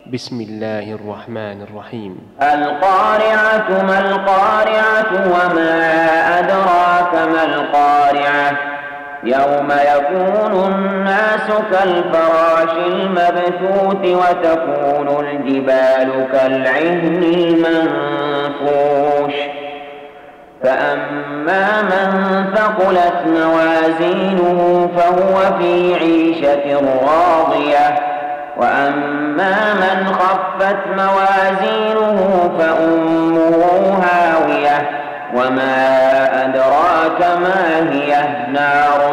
بسم الله الرحمن الرحيم. القارعة ما القارعة وما أدراك ما القارعة يوم يكون الناس كالفراش المبثوث وتكون الجبال كالعهن المنفوش فأما من ثقلت موازينه فهو في عيشة راضية وأما من خفت موازينه فأمه هاوية وما أدراك ما هي نار